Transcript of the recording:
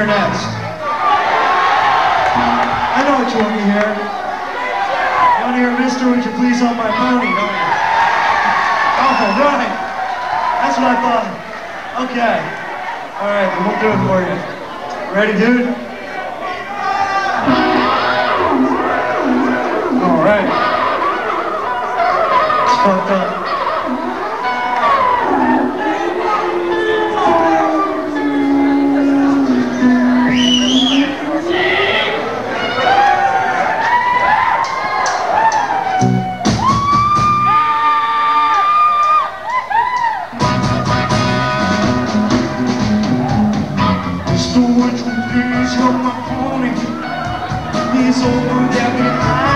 hear next? I know what you want to hear. You want to hear Mister, would you please hold my pony, don't you? Oh, right. That's what I thought. Okay. All right, then we'll do it for you. Ready, dude? All right. It's fucked up. Would you please help my pony? He's over there behind.